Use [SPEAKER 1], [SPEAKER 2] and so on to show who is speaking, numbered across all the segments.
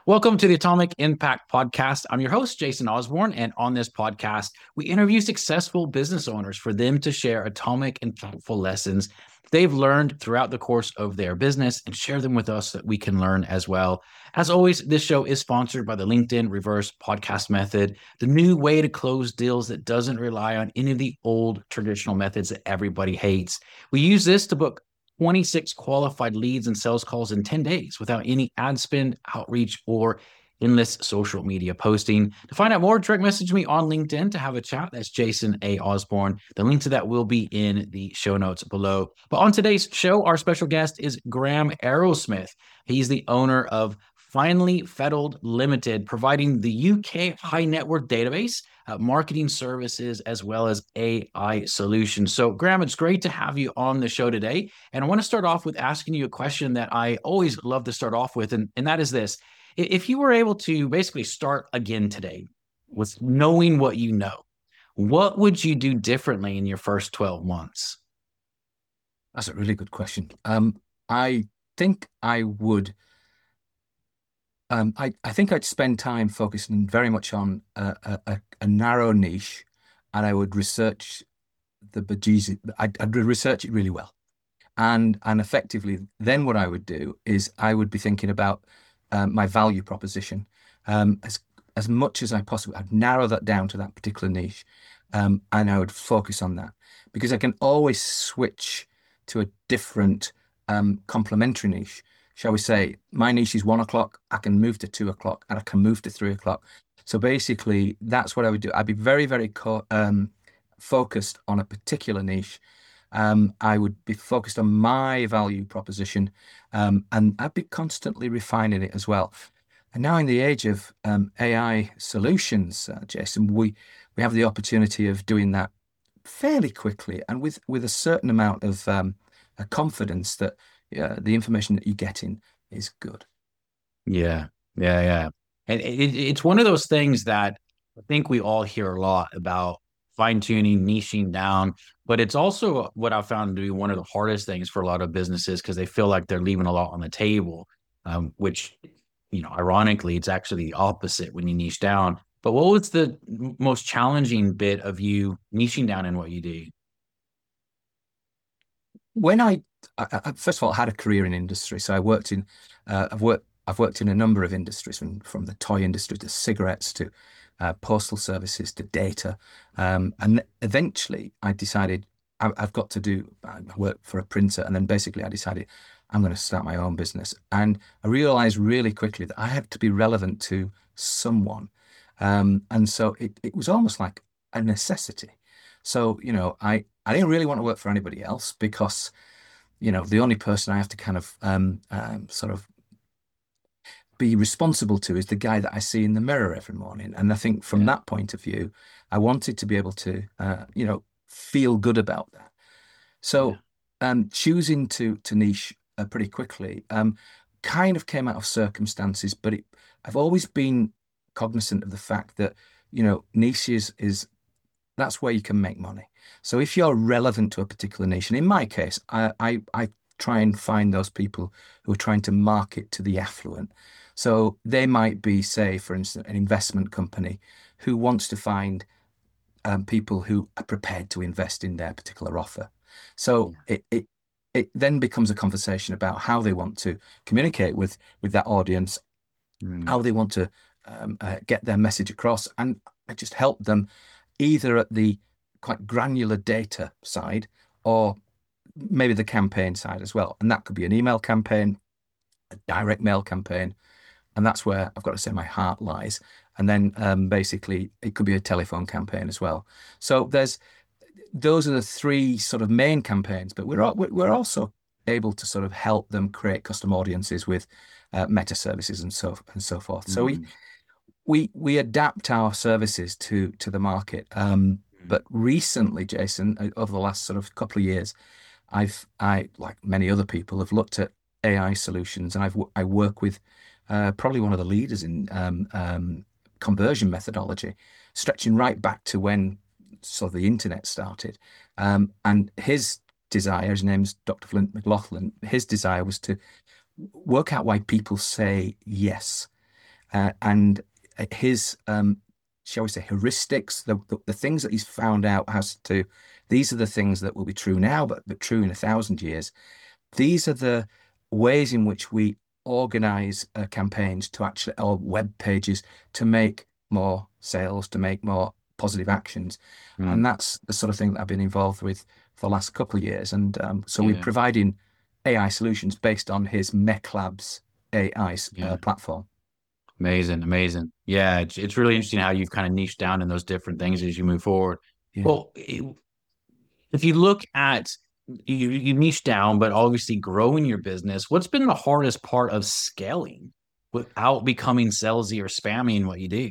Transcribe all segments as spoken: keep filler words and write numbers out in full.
[SPEAKER 1] Welcome to the Atomic Impact Podcast. I'm your host, Jason Osborne, and on this podcast, we interview successful business owners for them to share atomic, impactful lessons they've learned throughout the course of their business and share them with us so that we can learn as well. As always, this show is sponsored by the LinkedIn Reverse Podcast Method, the new way to close deals that doesn't rely on any of the old traditional methods that everybody hates. We use this to book twenty-six qualified leads and sales calls in ten days without any ad spend, outreach, or endless social media posting. To find out more, direct message me on LinkedIn to have a chat. That's Jason A. Osborne. The link to that will be in the show notes below. But on today's show, our special guest is Graham Arrowsmith. He's the owner of Finally Fettled Limited, providing the U K high net worth database, uh, marketing services, as well as A I solutions. So, Graham, it's great to have you on the show today. And I want to start off with asking you a question that I always love to start off with, and, and that is this. If you were able to basically start again today with knowing what you know, what would you do differently in your first twelve months?
[SPEAKER 2] That's a really good question. Um, I think I would. Um, I, I think I'd spend time focusing very much on a, a, a narrow niche, and I would research the bejesus. I'd, I'd research it really well, and and effectively, then what I would do is I would be thinking about um, my value proposition. Um, as as much as I possibly, I'd narrow that down to that particular niche, um, and I would focus on that because I can always switch to a different um, complementary niche. Shall we say, my niche is one o'clock, I can move to two o'clock and I can move to three o'clock. So basically, that's what I would do. I'd be very, very co um, focused on a particular niche. Um, I would be focused on my value proposition, um, and I'd be constantly refining it as well. And now in the age of um, A I solutions, uh, Jason, we we have the opportunity of doing that fairly quickly and with with a certain amount of um, a confidence that yeah, the information that you're getting is good.
[SPEAKER 1] Yeah, yeah, yeah. And it, it's one of those things that I think we all hear a lot about fine tuning, niching down, but it's also what I found to be one of the hardest things for a lot of businesses because they feel like they're leaving a lot on the table, um, which, you know, ironically, it's actually the opposite when you niche down. But what was the m- most challenging bit of you niching down in what you do?
[SPEAKER 2] When I, I, I first of all had a career in industry, so I worked in, uh, I've worked I've worked in a number of industries, from from the toy industry to cigarettes to uh, postal services to data, um, and eventually I decided I, I've got to do. I work for a printer, and then basically I decided I'm going to start my own business, and I realized really quickly that I had to be relevant to someone, um, and so it it was almost like a necessity. So, you know, I I didn't really want to work for anybody else because, you know, the only person I have to kind of um, um, sort of be responsible to is the guy that I see in the mirror every morning. And I think from
[SPEAKER 1] Yeah,
[SPEAKER 2] that point of view, I wanted to be able to, uh, you know, feel good about that.
[SPEAKER 1] yeah,
[SPEAKER 2] So, um, choosing to to niche uh, pretty quickly, um, kind of came out of circumstances, but it, I've always been cognizant of the fact that, you know, niches is that's where you can make money. So if you're relevant to a particular niche, and in my case, I, I, I try and find those people who are trying to market to the affluent. So they might be, say, for instance, an investment company who wants to find um, people who are prepared to invest in their particular offer. So
[SPEAKER 1] yeah.
[SPEAKER 2] it, it it then becomes a conversation about how they want to communicate with with that audience,
[SPEAKER 1] Mm,
[SPEAKER 2] how they want to um, uh, get their message across, and I just help them either at the quite granular data side or maybe the campaign side as well. And that could be an email campaign, a direct mail campaign, and that's where I've got to say my heart lies. And then um, basically it could be a telephone campaign as well. So there's those are the three sort of main campaigns, but we're we're also able to sort of help them create custom audiences with uh, meta services and so and so forth. So we
[SPEAKER 1] mm,
[SPEAKER 2] we we adapt our services to to the market. Um,
[SPEAKER 1] mm.
[SPEAKER 2] but recently, Jason, uh, over the last sort of couple of years, I've I like many other people have looked at A I solutions, and I've w- I work with uh, probably one of the leaders in um, um, conversion methodology, stretching right back to when sort of the internet started. Um, and his desire, his name's doctor Flint McLaughlin, his desire was to work out why people say yes. uh, and his, um, shall we say, heuristics, the, the the things that he's found out as to these are the things that will be true now, but but true in a thousand years. These are the ways in which we organize uh, campaigns to actually, or web pages to make more sales, to make more positive actions.
[SPEAKER 1] Mm,
[SPEAKER 2] And that's the sort of thing that I've been involved with for the last couple of years. And um, so we're
[SPEAKER 1] yeah,
[SPEAKER 2] providing A I solutions based on his Mech Labs A I uh,
[SPEAKER 1] yeah.
[SPEAKER 2] platform.
[SPEAKER 1] Amazing, amazing. Yeah, it's it's really interesting how you've kind of niched down in those different things as you move forward.
[SPEAKER 2] Yeah.
[SPEAKER 1] Well, if you look at you, you niche down, but obviously growing your business, what's been the hardest part of scaling without becoming salesy or spamming what you do?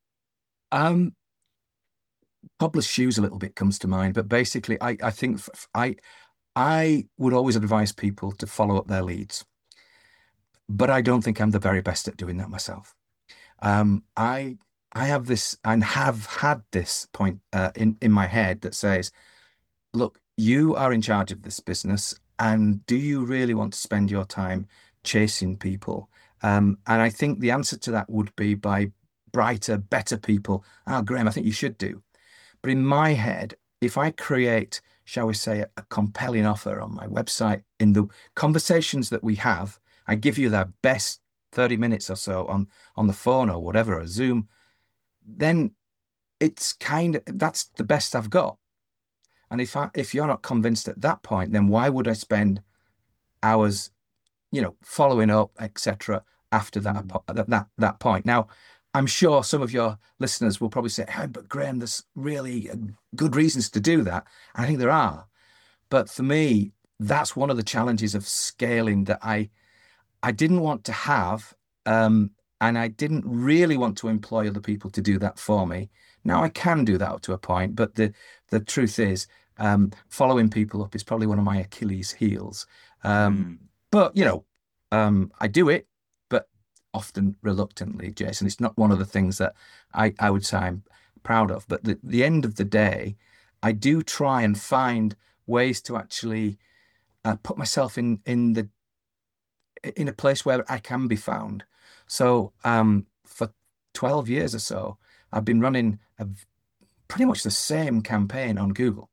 [SPEAKER 2] Um, Cobbler's shoes a little bit comes to mind, but basically, I I think f- I I would always advise people to follow up their leads, but I don't think I'm the very best at doing that myself. Um, I I have this and have had this point uh, in in my head that says, look, you are in charge of this business, and do you really want to spend your time chasing people? Um, and I think the answer to that would be by brighter, better people. Oh, Graham, I think you should do. But in my head, if I create, shall we say, a, a compelling offer on my website, in the conversations that we have, I give you that best thirty minutes or so on on the phone or whatever, or Zoom, then it's kind of that's the best I've got. And if I if you're not convinced at that point, then why would I spend hours, you know, following up, et cetera, after that,
[SPEAKER 1] Mm.
[SPEAKER 2] that that that point? Now, I'm sure some of your listeners will probably say, "Hey, but Graham, there's really uh, good reasons to do that." I think there are, but for me, that's one of the challenges of scaling that I I didn't want to have, um, and I didn't really want to employ other people to do that for me. Now I can do that up to a point, but the the truth is, um, following people up is probably one of my Achilles heels. Um,
[SPEAKER 1] Mm.
[SPEAKER 2] but you know, um, I do it, but often reluctantly, Jason. It's not one of the things that I I would say I'm proud of. But the the end of the day, I do try and find ways to actually uh, put myself in in the in a place where I can be found. So um, for twelve years or so, I've been running a, pretty much the same campaign on Google.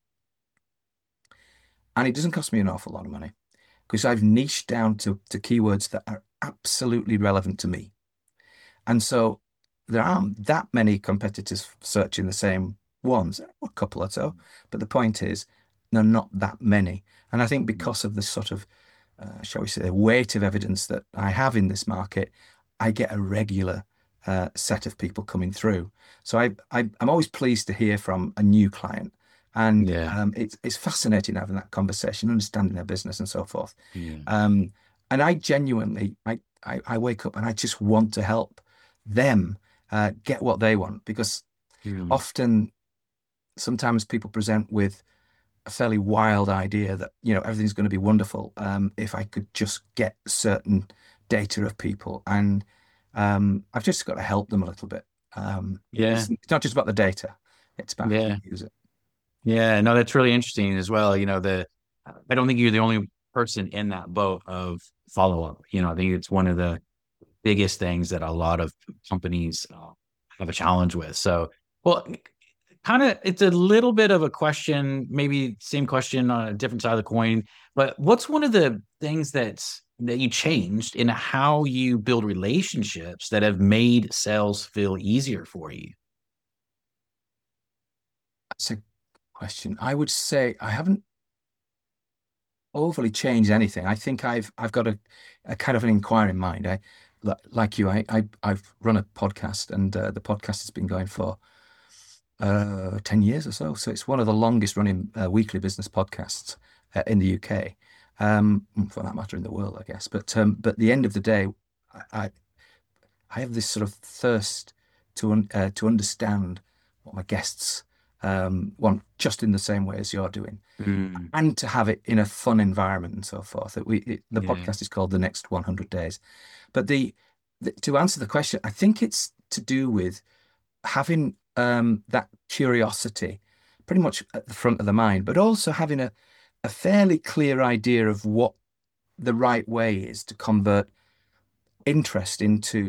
[SPEAKER 2] And it doesn't cost me an awful lot of money because I've niched down to, to keywords that are absolutely relevant to me. And so there aren't that many competitors searching the same ones, a couple or so. But the point is, there are not that many. And I think because of the sort of uh, shall we say, the weight of evidence that I have in this market, I get a regular uh, set of people coming through. So I, I, I'm always pleased to hear from a new client. And
[SPEAKER 1] Yeah,
[SPEAKER 2] um, it's, it's fascinating having that conversation, understanding their business and so forth.
[SPEAKER 1] yeah,
[SPEAKER 2] Um, and I genuinely, I, I, I wake up and I just want to help them uh, get what they want because
[SPEAKER 1] mm,
[SPEAKER 2] often, sometimes people present with a fairly wild idea that, you know, everything's going to be wonderful um, if I could just get certain data of people. And um, I've just got to help them a little bit. Um,
[SPEAKER 1] yeah,
[SPEAKER 2] it's, it's not just about the data, it's about how
[SPEAKER 1] yeah,
[SPEAKER 2] you use it.
[SPEAKER 1] yeah. No, that's really interesting as well. You know, the I don't think you're the only person in that boat of follow up. You know, I think it's one of the biggest things that a lot of companies uh, have a challenge with. So, well, kind of, it's a little bit of a question, maybe same question on a different side of the coin. But what's one of the things that's that you changed in how you build relationships that have made sales feel easier for you?
[SPEAKER 2] That's a question. I would say I haven't overly changed anything. I think I've I've got a, a kind of an inquiring mind. I li- like you, I, I I've run a podcast and uh, the podcast has been going for uh, ten years or so. So it's one of the longest running uh, weekly business podcasts uh, in the U K, um, for that matter, in the world, I guess. But um, but at the end of the day, I, I I have this sort of thirst to un uh, to understand what my guests um, want, just in the same way as you're doing,
[SPEAKER 1] Mm,
[SPEAKER 2] and to have it in a fun environment and so forth. That we it, the
[SPEAKER 1] yeah.
[SPEAKER 2] podcast is called The Next one hundred Days. But the, the to answer the question, I think it's to do with having um, that curiosity pretty much at the front of the mind, but also having a, a fairly clear idea of what the right way is to convert interest into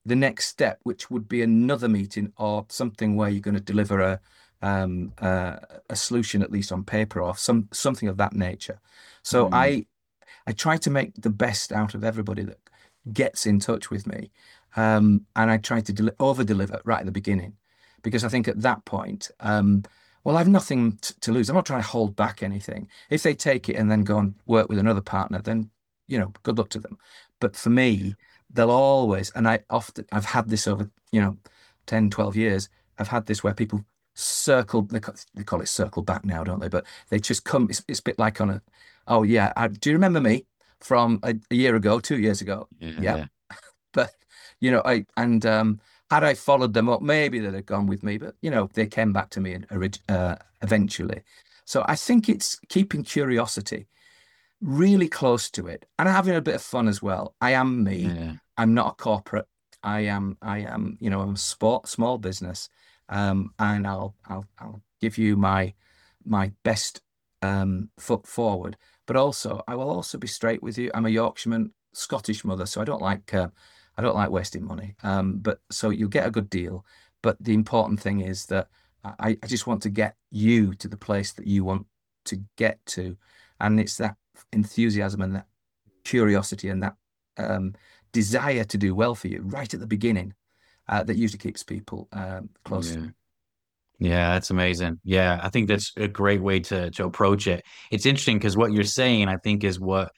[SPEAKER 2] the next step, which would be another meeting or something where you're going to deliver a um, uh, a solution, at least on paper, or some something of that nature. So
[SPEAKER 1] Mm,
[SPEAKER 2] I I try to make the best out of everybody that gets in touch with me, um, and I try to del over deliver right at the beginning, because I think at that point, um, well, I've nothing t to lose. I'm not trying to hold back anything. If they take it and then go and work with another partner, then you know, good luck to them. But for me, they'll always, and I often, I've had this over, you know, ten, twelve years. I've had this where people circle, they ca- they call it circle back now, don't they? But they just come, it's, it's a bit like on a, oh yeah, I, do you remember me from a, a year ago, two years ago? Yeah.
[SPEAKER 1] yeah.
[SPEAKER 2] But, you know, I, and um, had I followed them up, maybe they'd have gone with me, but, you know, they came back to me and orig- uh, eventually. So I think it's keeping curiosity really close to it and having a bit of fun as well. I am me.
[SPEAKER 1] Yeah.
[SPEAKER 2] I'm not a corporate. I am, I am, you know, I'm a sport, small business. Um, and I'll, I'll, I'll give you my, my best, um, foot forward. But also, I will also be straight with you. I'm a Yorkshireman, Scottish mother, so I don't like, uh, I don't like wasting money. Um, but so you'll get a good deal. But the important thing is that I, I just want to get you to the place that you want to get to. And it's that enthusiasm and that curiosity and that um, desire to do well for you right at the beginning uh, that usually keeps people um, close to
[SPEAKER 1] Yeah.
[SPEAKER 2] me.
[SPEAKER 1] Yeah, that's amazing. Yeah, I think that's a great way to to approach it. It's interesting because what you're saying, I think, is what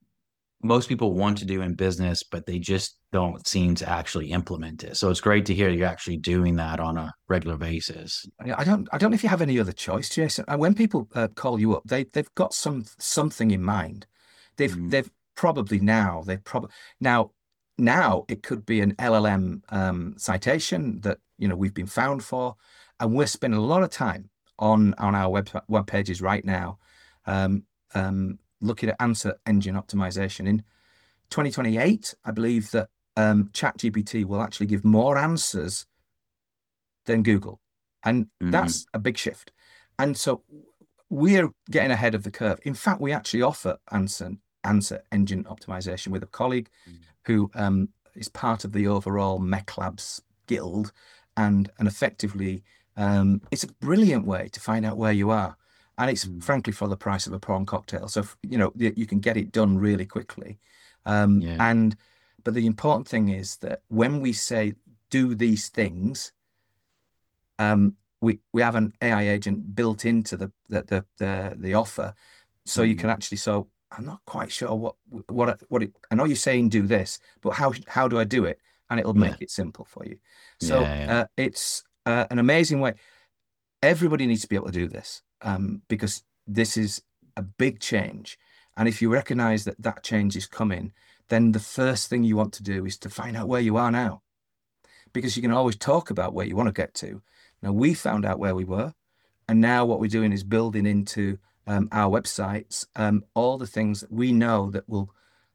[SPEAKER 1] most people want to do in business, but they just don't seem to actually implement it. So it's great to hear you're actually doing that on a regular basis.
[SPEAKER 2] I don't, I don't know if you have any other choice, Jason. And when people uh, call you up, they they've got some something in mind. They've
[SPEAKER 1] Mm,
[SPEAKER 2] they've probably now they probably now now it could be an L L M um, citation that you know we've been found for, and we're spending a lot of time on on our web web pages right now, um, um, looking at answer engine optimization. In twenty twenty-eight, I believe that um, ChatGPT will actually give more answers than Google. And
[SPEAKER 1] mm,
[SPEAKER 2] that's a big shift. And so we're getting ahead of the curve. In fact, we actually offer answer, answer engine optimization with a colleague who um, is part of the overall Mech Labs guild. And, and effectively, um, it's a brilliant way to find out where you are. And it's
[SPEAKER 1] mm.
[SPEAKER 2] frankly for the price of a prawn cocktail. So, you know, you can get it done really quickly. Um,
[SPEAKER 1] Yeah.
[SPEAKER 2] and, but the important thing is that when we say do these things, um, we we have an A I agent built into the the the the, the offer, so you can
[SPEAKER 1] Mm,
[SPEAKER 2] actually. So I'm not quite sure what what what it, I know you're saying do this, but how how do I do it? And it'll
[SPEAKER 1] yeah.
[SPEAKER 2] make it simple for you. So
[SPEAKER 1] Yeah. Yeah.
[SPEAKER 2] uh, it's uh, an amazing way. Everybody needs to be able to do this um, because this is a big change. And if you recognize that that change is coming, then the first thing you want to do is to find out where you are now, because you can always talk about where you want to get to. Now, we found out where we were, and now what we're doing is building into um, our websites um, all the things that we know that will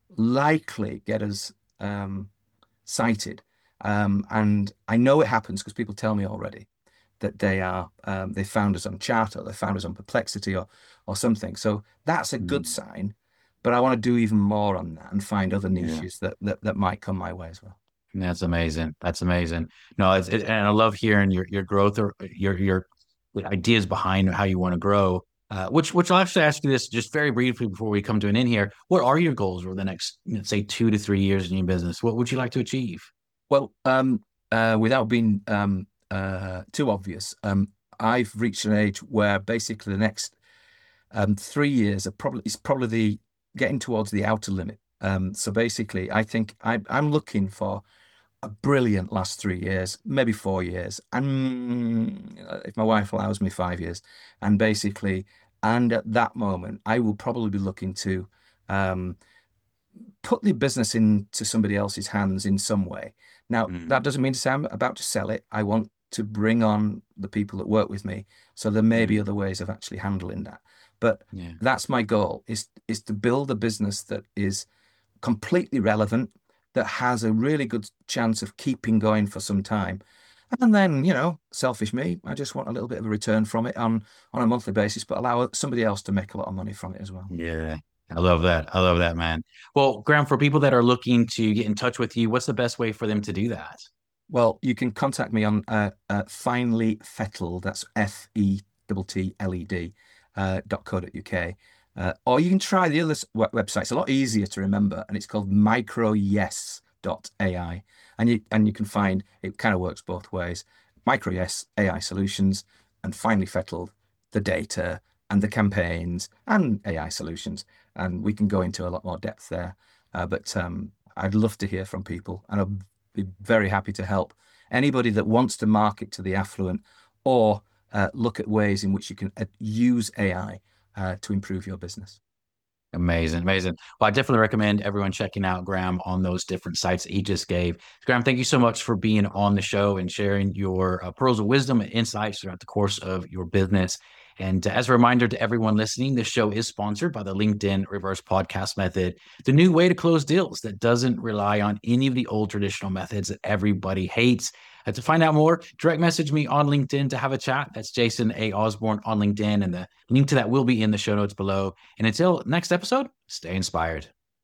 [SPEAKER 2] likely get us um, cited. Um, and I know it happens because people tell me already that they are um, they found us on Chat or they found us on Perplexity or or something. So that's a good
[SPEAKER 1] Mm,
[SPEAKER 2] sign. But I want to do even more on that and find other
[SPEAKER 1] yeah.
[SPEAKER 2] niches that that, that might come my way as well.
[SPEAKER 1] That's amazing. That's amazing. No, it's it, and I love hearing your your growth or your your ideas behind how you want to grow. Uh, which which I'll actually ask you this just very briefly before we come to an end here. What are your goals over the next, let's say, two to three years in your business? What would you like to achieve?
[SPEAKER 2] Well, um, uh, without being um, uh, too obvious, um, I've reached an age where basically the next um, three years are probably is probably the getting towards the outer limit. Um, so basically, I think I, I'm looking for a brilliant last three years, maybe four years, and uh, if my wife allows me, five years. And basically, and at that moment, I will probably be looking to um, put the business into somebody else's hands in some way. Now, that
[SPEAKER 1] Mm,
[SPEAKER 2] doesn't mean to say I'm about to sell it. I want to bring on the people that work with me. So there may be
[SPEAKER 1] mm,
[SPEAKER 2] other ways of actually handling that. But
[SPEAKER 1] yeah.
[SPEAKER 2] that's my goal is is to build a business that is completely relevant, that has a really good chance of keeping going for some time. And then, you know, selfish me, I just want a little bit of a return from it on on a monthly basis, but allow somebody else to make a lot of money from it as well.
[SPEAKER 1] Yeah. I love that. I love that, man. Well, Graham, for people that are looking to get in touch with you, what's the best way for them to do that?
[SPEAKER 2] Well, you can contact me on uh, uh, finely fettled, that's F E T T L E D, uh, dot co dot U K. Uh, or you can try the other website. It's a lot easier to remember, and it's called microyes dot A I. And you and you can find it kind of works both ways. MicroYes A I solutions, and finely fettled the data and the campaigns and A I solutions. And we can go into a lot more depth there. Uh, but um, I'd love to hear from people, and I'll be very happy to help anybody that wants to market to the affluent or uh, look at ways in which you can uh, use A I uh, to improve your business.
[SPEAKER 1] Amazing, amazing. Well, I definitely recommend everyone checking out Graham on those different sites that he just gave. Graham, thank you so much for being on the show and sharing your uh, pearls of wisdom and insights throughout the course of your business. And uh, as a reminder to everyone listening, this show is sponsored by the LinkedIn Reverse Podcast Method, the new way to close deals that doesn't rely on any of the old traditional methods that everybody hates. Uh, to find out more, direct message me on LinkedIn to have a chat. That's Jason A. Osborne on LinkedIn, and the link to that will be in the show notes below. And until next episode, stay inspired.